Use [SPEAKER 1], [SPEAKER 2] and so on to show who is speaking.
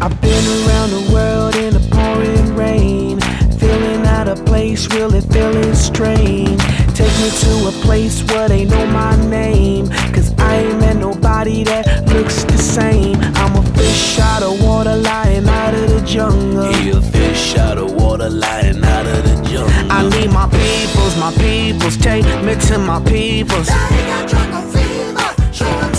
[SPEAKER 1] I've been around the world in the pouring rain, feeling out of place, really feeling strange. Take me to a place where they know my name, cause I ain't met nobody that looks the same. I'm a fish out of water lying out of the jungle.
[SPEAKER 2] He a fish out of water lying out of the jungle.
[SPEAKER 1] I need my peoples, take me to my peoples.
[SPEAKER 3] They got jungle fever, showing